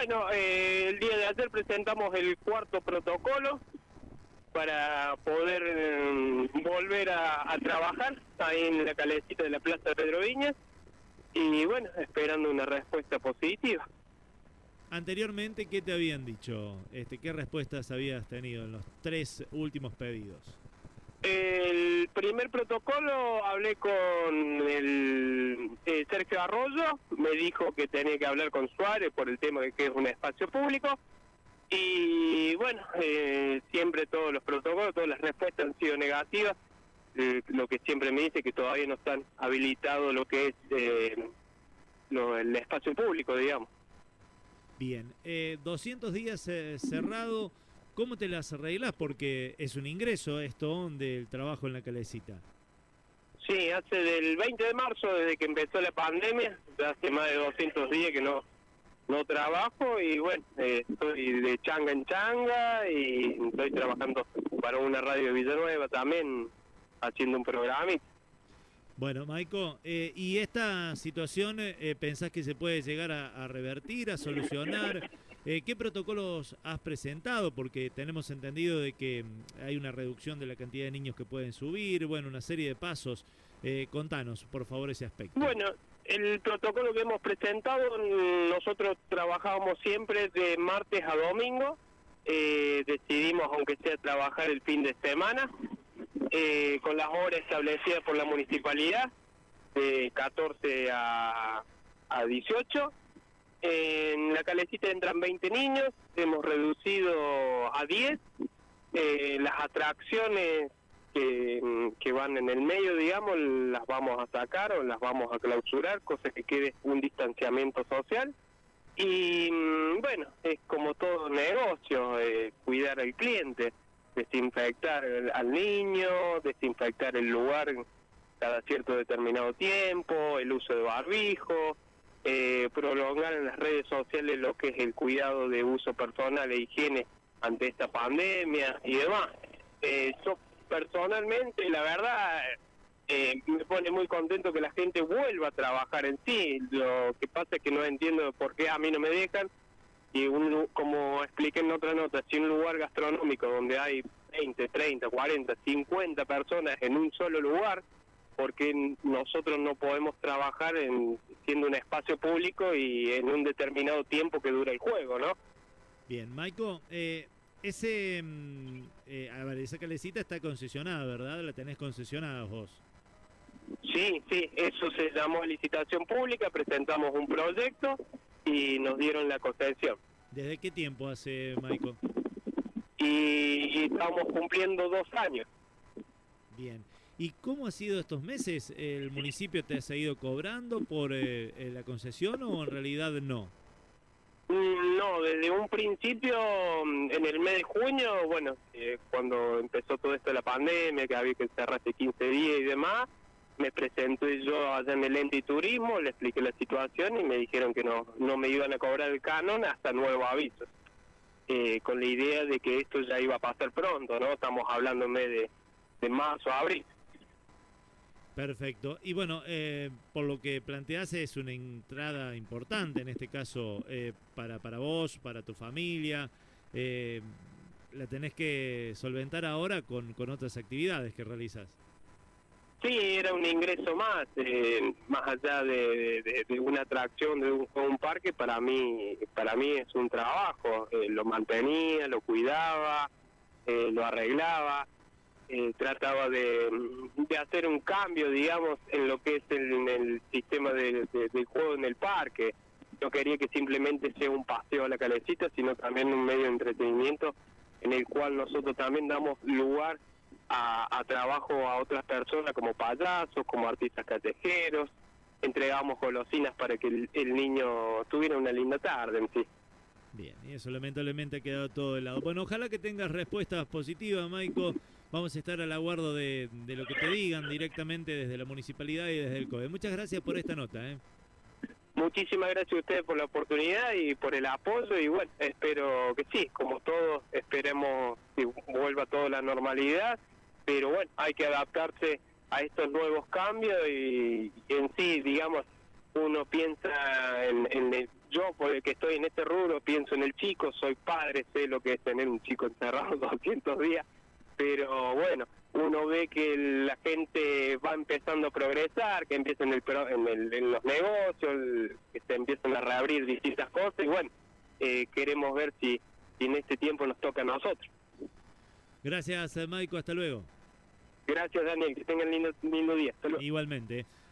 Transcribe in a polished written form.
Bueno, el día de ayer presentamos el cuarto protocolo para poder volver a trabajar ahí en la calecita de la Plaza de Pedro Viñas y bueno, esperando una respuesta positiva. Anteriormente, ¿qué te habían dicho? ¿Qué respuestas habías tenido en los 3 últimos pedidos? El primer protocolo hablé con el Sergio Arroyo, me dijo que tenía que hablar con Suárez por el tema de que es un espacio público y bueno, siempre todos los protocolos, todas las respuestas han sido negativas, lo que siempre me dice que todavía no están habilitados lo que es el espacio público, digamos. Bien, 200 días cerrado, ¿cómo te las arreglás? Porque es un ingreso esto del trabajo en la calecita. Sí, hace del 20 de marzo, desde que empezó la pandemia, hace más de 200 días que no trabajo y bueno, estoy de changa en changa y estoy trabajando para una radio de Villanueva también, haciendo un programa. Bueno, Maico, ¿y esta situación pensás que se puede llegar a revertir, a solucionar? ¿Qué protocolos has presentado? Porque tenemos entendido de que hay una reducción de la cantidad de niños que pueden subir, bueno, una serie de pasos. Contanos, por favor, ese aspecto. Bueno, el protocolo que hemos presentado, nosotros trabajábamos siempre de martes a domingo, decidimos, aunque sea trabajar el fin de semana, con las horas establecidas por la municipalidad, de 14 a 18. En la calecita entran 20 niños, hemos reducido a 10. Las atracciones que van en el medio, digamos, las vamos a sacar o las vamos a clausurar, cosa que quede un distanciamiento social. Y bueno, es como todo negocio, cuidar al cliente, desinfectar al niño, desinfectar el lugar cada cierto determinado tiempo, el uso de barbijo, prolongar en las redes sociales lo que es el cuidado de uso personal e higiene ante esta pandemia y demás. Yo personalmente, la verdad, me pone muy contento que la gente vuelva a trabajar en sí. Lo que pasa es que no entiendo por qué a mí no me dejan. Y como expliqué en otra nota, si un lugar gastronómico donde hay 20, 30, 40, 50 personas en un solo lugar, porque nosotros no podemos trabajar siendo un espacio público y en un determinado tiempo que dura el juego, ¿no? Bien, Maico, a ver, esa calecita está concesionada, ¿verdad? La tenés concesionada vos. Sí, eso se llamó licitación pública, presentamos un proyecto y nos dieron la concesión. ¿Desde qué tiempo hace, Maico? Y estamos cumpliendo 2 años. Bien. ¿Y cómo ha sido estos meses? ¿El municipio te ha seguido cobrando por la concesión o en realidad no? No, desde un principio, en el mes de junio, bueno, cuando empezó todo esto de la pandemia, que había que cerrar hace 15 días y demás, me presenté yo allá en el ente y turismo, le expliqué la situación y me dijeron que no me iban a cobrar el canon hasta nuevo aviso, con la idea de que esto ya iba a pasar pronto, ¿no? Estamos hablando en mes de marzo, abril. Perfecto. Y bueno, por lo que planteás es una entrada importante en este caso para vos, para tu familia. La tenés que solventar ahora con otras actividades que realizas. Sí, era un ingreso más allá de una atracción de un parque, para mí es un trabajo. Lo mantenía, lo cuidaba, lo arreglaba. Trataba de hacer un cambio, digamos, en lo que es el sistema del juego en el parque. No quería que simplemente sea un paseo a la calecita, sino también un medio de entretenimiento en el cual nosotros también damos lugar a trabajo a otras personas como payasos, como artistas callejeros. Entregamos golosinas para que el niño tuviera una linda tarde en sí. Bien, y eso lamentablemente ha quedado todo de lado. Bueno, ojalá que tengas respuestas positivas, Maico. Vamos a estar al aguardo de lo que te digan directamente desde la municipalidad y desde el COE. Muchas gracias por esta nota. Muchísimas gracias a ustedes por la oportunidad y por el apoyo y bueno, espero que sí, como todos, esperemos que vuelva toda la normalidad, pero bueno, hay que adaptarse a estos nuevos cambios y en sí, digamos, uno piensa yo, por el que estoy en este rubro, pienso en el chico, soy padre, sé lo que es tener un chico encerrado 200 días, pero bueno, uno ve que la gente va empezando a progresar, que empieza en los negocios, que se empiezan a reabrir distintas cosas, y bueno, queremos ver si en este tiempo nos toca a nosotros. Gracias, Maico, hasta luego. Gracias, Daniel, que tengan lindo día. Hasta luego. Igualmente.